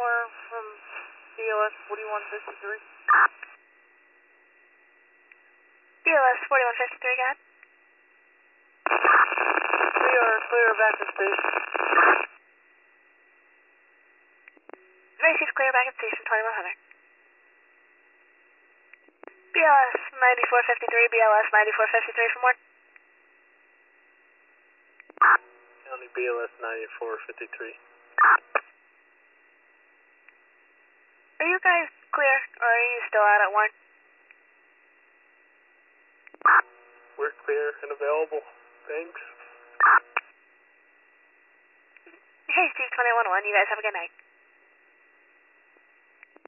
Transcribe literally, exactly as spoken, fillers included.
four from B L S forty-one fifty-three. B L S forty-one fifty-three, go ahead. We are clear back to station. Macy's clear back at station twenty-one hundred. B L S ninety-four fifty-three, B L S ninety-four fifty-three for more. County B L S ninety-four fifty-three. Are you guys clear, or are you still out at one? We're clear and available. Thanks. Hey, Steve twenty-one one, you guys have a good night.